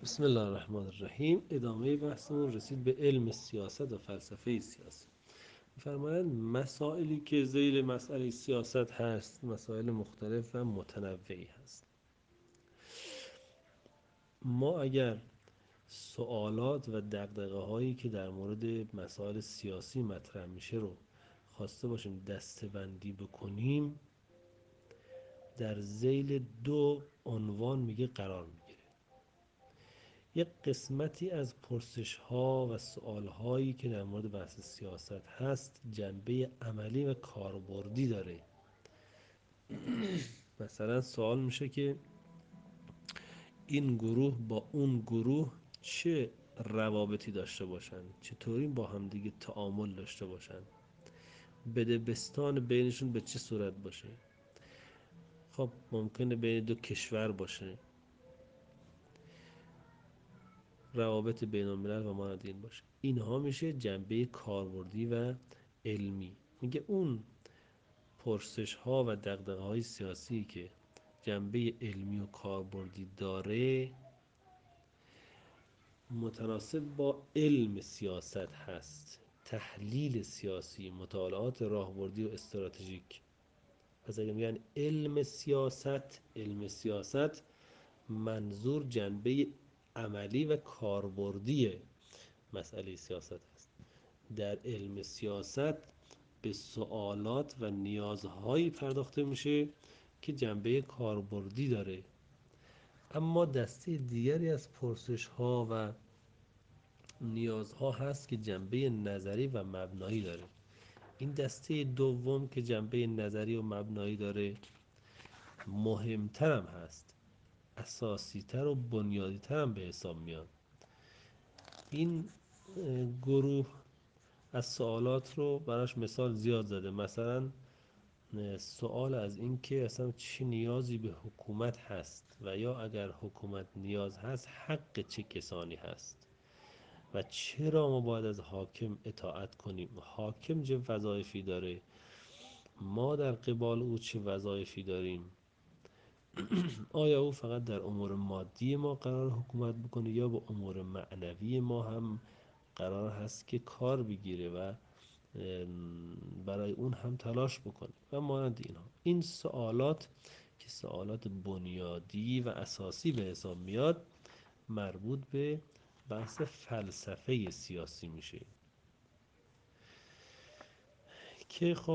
بسم الله الرحمن الرحیم. ادامه بحثمون رسید به علم سیاست و فلسفه سیاست. فرمایند مسائلی که ذیل مسئله سیاست هست مسائل مختلف و متنوعی هست. ما اگر سوالات و دغدغه هایی که در مورد مسائل سیاسی مطرح میشه رو خواسته باشیم دسته‌بندی بکنیم، در ذیل دو عنوان میگه قرار میگیره. یک قسمتی از پرسش ها و سوال هایی که در مورد بحث سیاست هست جنبه عملی و کاربردی داره. مثلا سوال میشه که این گروه با اون گروه چه روابطی داشته باشن، چطوری با همدیگه تعامل داشته باشن، بدبستان بینشون به چه صورت باشه. خب ممکنه بین دو کشور باشه، روابط بین الملل و مانند این باشه. اینها میشه جنبه کاربردی و علمی. میگه اون پرسش ها و دغدغه های سیاسی که جنبه علمی و کاربردی داره متناسب با علم سیاست هست، تحلیل سیاسی، مطالعات راهبردی و استراتژیک. پس اگه میگن علم سیاست منظور جنبه عملی و کاربردی مسئله سیاست است. در علم سیاست به سوالات و نیازهایی پرداخته میشه که جنبه کاربردی داره، اما دسته دیگری از پرسش ها و نیازها هست که جنبه نظری و مبنایی داره. این دسته دوم که جنبه نظری و مبنایی داره مهمترم هست، اساسیتر و بنیادیترم به حساب میاد. این گروه از سوالات رو براش مثال زیاد زده. مثلا سوال از این که اصلا چه نیازی به حکومت هست و یا اگر حکومت نیاز هست حق چه کسانی هست و چرا ما باید از حاکم اطاعت کنیم، حاکم چه وظایفی داره، ما در قبال او چه وظایفی داریم، آیا او فقط در امور مادی ما قرار حکومت بکنه یا با امور معنوی ما هم قرار هست که کار بگیره و برای اون هم تلاش بکنه و مانند اینها. این سوالات که سوالات بنیادی و اساسی به حساب میاد مربوط به بحث فلسفه سیاسی میشه که خب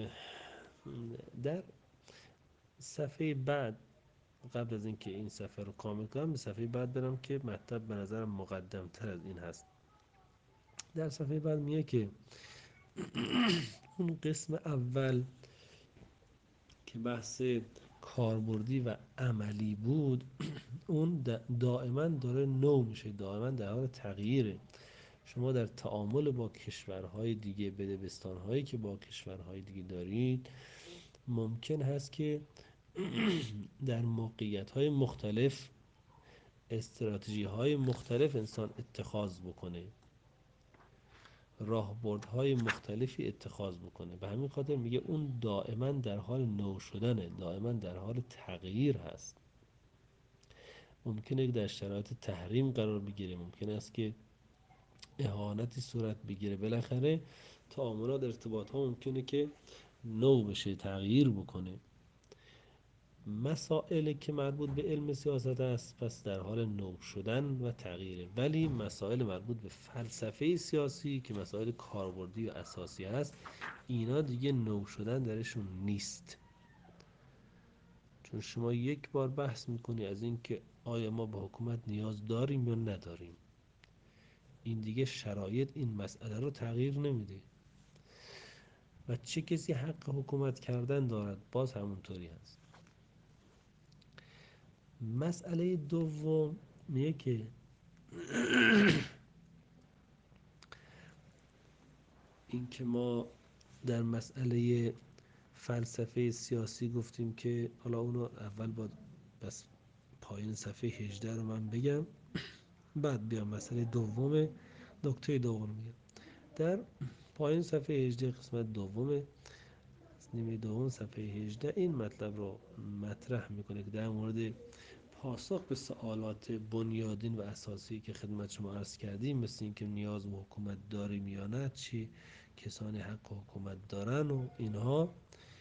در صفحه بعد، قبل از اینکه این صفحه رو کامل کنم به صفحه بعد برم که مطلب به نظرم مقدم تر از این هست. در صفحه بعد میگه که اون قسم اول که بحث کاربردی و عملی بود اون دائما داره نو میشه، دائما در حال تغییره. شما در تعامل با کشورهای دیگه، بدبستانهایی که با کشورهای دیگه دارید، ممکن هست که در موقعیت‌های مختلف استراتژی‌های مختلف انسان اتخاذ بکنه، راهبردهای مختلفی اتخاذ بکنه. به همین خاطر میگه اون دائما در حال نو شدنه، دائما در حال تغییر هست. ممکنه در شرایط تحریم قرار بگیره، ممکن است که اهانتی صورت بگیره، بالاخره تعاملات ارتباط ها ممکنه که نو بشه، تغییر بکنه. مسائلی که مربوط به علم سیاست است پس در حال نو شدن و تغییره، ولی مسائل مربوط به فلسفه سیاسی که مسائل کاربردی و اساسی هست اینا دیگه نو شدن درشون نیست. چون شما یک بار بحث میکنی از این که آیا ما به حکومت نیاز داریم یا نداریم، این دیگه شرایط این مسئله رو تغییر نمیده. و چه کسی حق حکومت کردن دارد باز همونطوری هست. مسئله دوم میگه که این که ما در مسئله فلسفه سیاسی گفتیم که حالا اونو اول با بس پایین صفحه 18 رو من بگم، بعد بیام مسئله دوم، نکته دوم میگم. در پایین صفحه 18 قسمت دوم نیمه دوم صفحه 18 این مطلب رو مطرح میکنه که در مورد پاسخ به سوالات بنیادین و اساسی که خدمت شما عرض کردیم، مثل اینکه نیاز به حکومت داریم یا نه، چی کسانی حق حکومت دارن و اینها،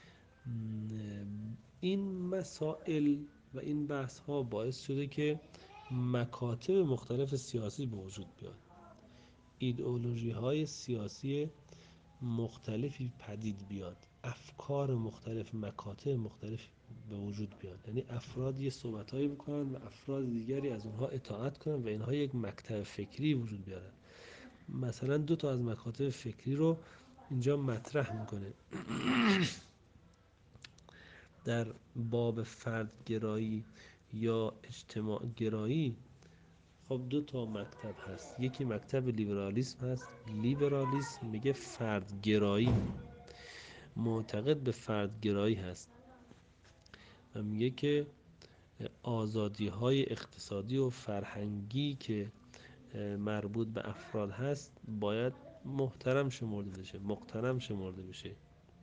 این مسائل و این بحث ها باعث شده که مکاتب مختلف سیاسی به وجود بیاد، ایدئولوژی های سیاسی مختلفی پدید بیاد، افکار مختلف، مکاتب مختلف به وجود بیاد. یعنی افراد یه صحبتهایی بکنن و افراد دیگری از اونها اطاعت کنن و اینها یک مکتب فکری وجود بیارن. مثلا دو تا از مکاتب فکری رو اینجا مطرح میکنه. در باب فردگرایی یا اجتماع گرایی، خب دو تا مکتب هست. یکی مکتب لیبرالیسم هست. لیبرالیسم میگه فردگرایی، معتقد به فردگرایی هست و میگه که آزادی های اقتصادی و فرهنگی که مربوط به افراد هست باید محترم شمرده بشه، مقتنم شمرده بشه.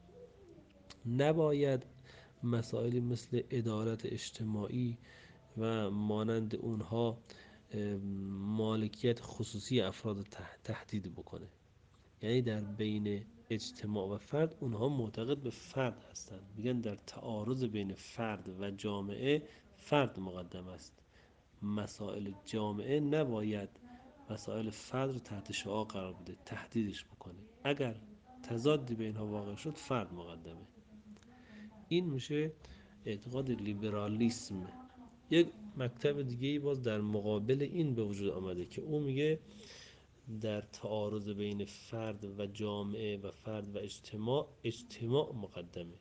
نباید مسائلی مثل عدالت اجتماعی و مانند اونها مالکیت خصوصی افراد رو تهدید بکنه. یعنی در بین اجتماع و فرد اونها معتقد به فرد هستند. میگن در تعارض بین فرد و جامعه فرد مقدم است. مسائل جامعه نباید مسائل فرد رو تحت شعاع قرار بده، تهدیدش بکنه. اگر تضادی بین اینها واقع شد فرد مقدمه. این میشه اعتقاد لیبرالیسم. یک مکتب دیگه ای باز در مقابل این به وجود آمده که او میگه در تعارض بین فرد و جامعه و فرد و اجتماع، اجتماع مقدمه.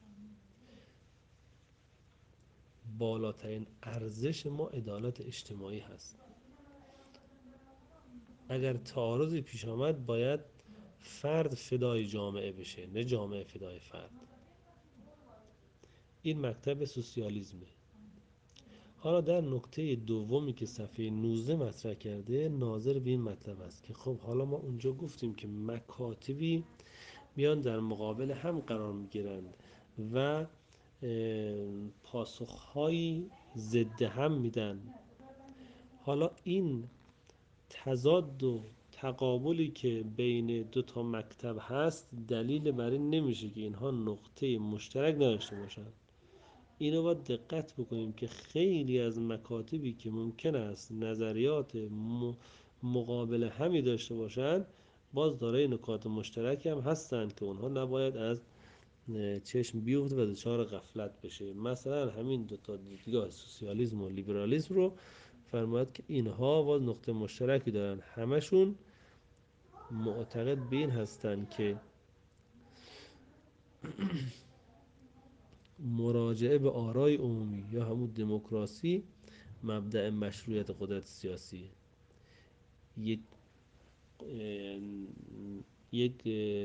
بالاترین ارزش ما عدالت اجتماعی هست. اگر تعارضی پیش آمد باید فرد فدای جامعه بشه، نه جامعه فدای فرد. این مکتب سوسیالیسمه. حالا در نکته دومی که صفحه 19 مطرح کرده، ناظر به این مطلب است که خب حالا ما اونجا گفتیم که مکاتبی میان در مقابل هم قرار میگیرند و پاسخهایی ضد هم میدن. حالا این تضاد و تقابلی که بین دو تا مکتب هست دلیل بر این نمیشه که اینها نقطه مشترک نداشته باشند. اینو باید دقت بکنیم که خیلی از مکاتبی که ممکن است نظریات مقابل همی داشته باشند، باز دارای نکات مشترکی هم هستند که اونها نباید از چشم بیفته و دچار غفلت بشه. مثلا همین دو تا دیدگاه سوسیالیسم و لیبرالیسم رو فرماید که اینها باز نقطه مشترکی دارن، همشون معتقد به این هستند که مراجعه به آرای عمومی یا همون دموکراسی مبدأ مشروعیت قدرت سیاسی. یک یک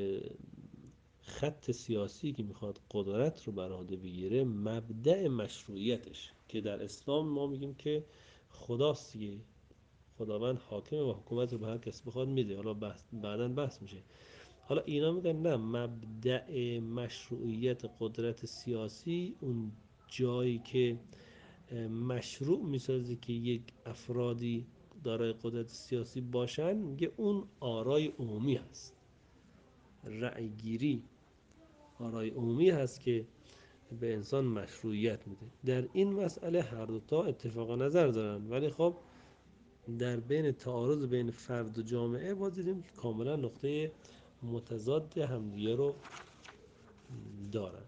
خط سیاسی که میخواد قدرت رو بر عهده بگیره، مبدأ مشروعیتش که در اسلام ما میگیم که خداست دیگه، خداوند حاکمه و حکومت رو به هر کس بخواد میده. حالا بعداً بحث میشه. حالا اینا میگن نه، مبدأ مشروعیت قدرت سیاسی اون جایی که مشروع میسازه که یک افرادی دارای قدرت سیاسی باشن، میگه اون آرای عمومی هست. رأی گیری آرای عمومی هست که به انسان مشروعیت میده. در این مسئله هر دوتا اتفاق نظر دارن، ولی خب در بین تعارض بین فرد و جامعه باز دیدیم که کاملا نقطه متضاد همدیگه رو دارن.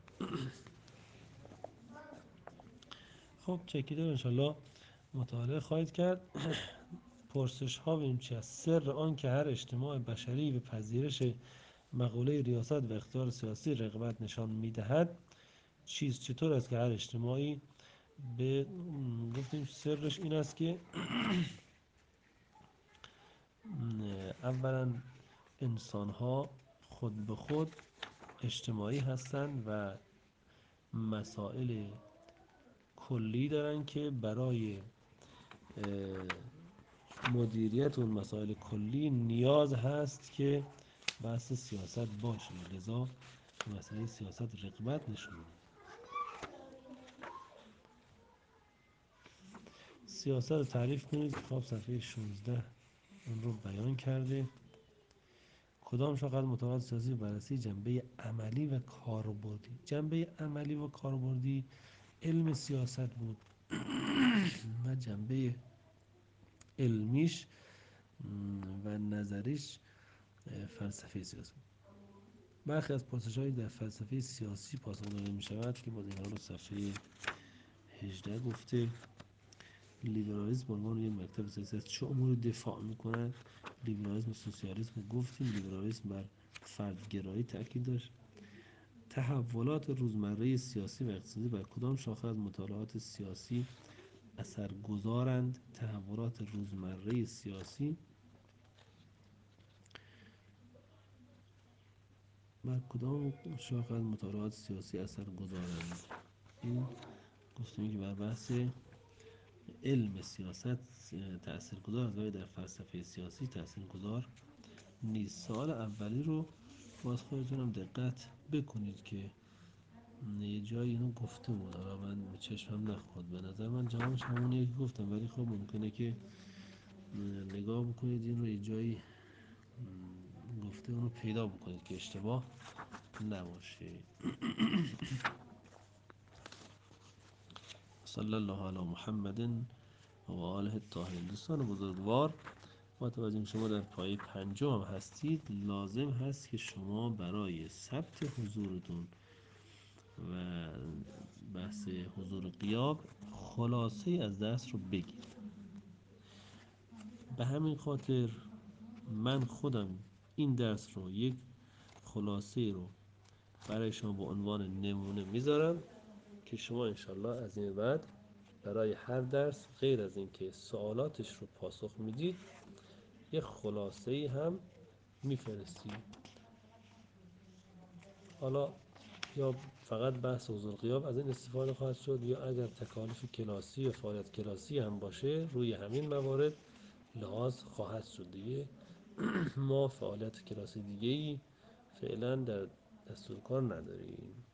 خب چکیده انشالله مطالعه خواهید کرد. پرسش ها ببینیم چی است. سر آن که هر اجتماع بشری به پذیرش مقوله ریاست و اختیار سیاسی رغبت نشان میدهد چیست؟ چطور است که هر اجتماعی به گفتیم سرش این است که اولا انسان ها خود به خود اجتماعی هستند و مسائل کلی دارن که برای مدیریت اون مسائل کلی نیاز هست که بحث سیاست باشه. لذا مسئله سیاست رغبت نشون میده. سیاست رو تعریف کنید. خب صفحه 16 اون رو بیان کرده. کدام شاخص مطالعات سیاسی بررسی جنبه عملی و کاربردی. جنبه عملی و کاربردی علم سیاست بود و جنبه علمیش و نظریش فلسفه سیاسی. برخی از پرسش‌هایی در فلسفه سیاسی پاسخ داده می شود که باز اینها رو صفحه 18 گفته. لیبرالیسم به عنوان یک مکتب سیاسی از چه اموری دفاع می‌کند؟ لیبرالیسم و سوسیالیسم رو گفتیم. لیبرالیسم بر فردگرایی تاکید داشت. تحولات روزمره سیاسی و اقتصادی بر کدام شاخه از مطالعات سیاسی اثرگذارند؟ تحولات روزمره سیاسی بر کدام شاخه از مطالعات سیاسی اثرگذارند؟ این گفتیم که بر بحث علم سیاست تاثیرگذار است ولی در فلسفه سیاسی تاثیرگذار نیست. سوال اولی رو باز خودتونم دقت بکنید که یه جایی اینو گفته بود، حالا من چشمم نخورد، به نظر من جوابش همونیه که گفتم، ولی خب ممکنه که نگاه بکنید این رو یه جایی گفته اونو پیدا بکنید که اشتباه نباشه. صلی الله علی محمد و آله الطاهرین. دوستان بزرگوار، با توجه که شما در پای پنجم هستید، لازم هست که شما برای ثبت حضورتون و بحث حضور غیاب خلاصه از درس رو بگید. به همین خاطر من خودم این درس رو یک خلاصه رو برای شما به عنوان نمونه میذارم که شما انشالله از این بعد برای هر درس غیر از اینکه سوالاتش رو پاسخ میدید یه خلاصه هم میفرستید. حالا یا فقط بحث حضور غیاب از این استفاده خواهد شد، یا اگر تکالیف کلاسی و فعالیت کلاسی هم باشه روی همین موارد لحاظ خواهد شد دیگه. ما فعالیت کلاسی دیگه ای فعلا در دستور کار نداریم.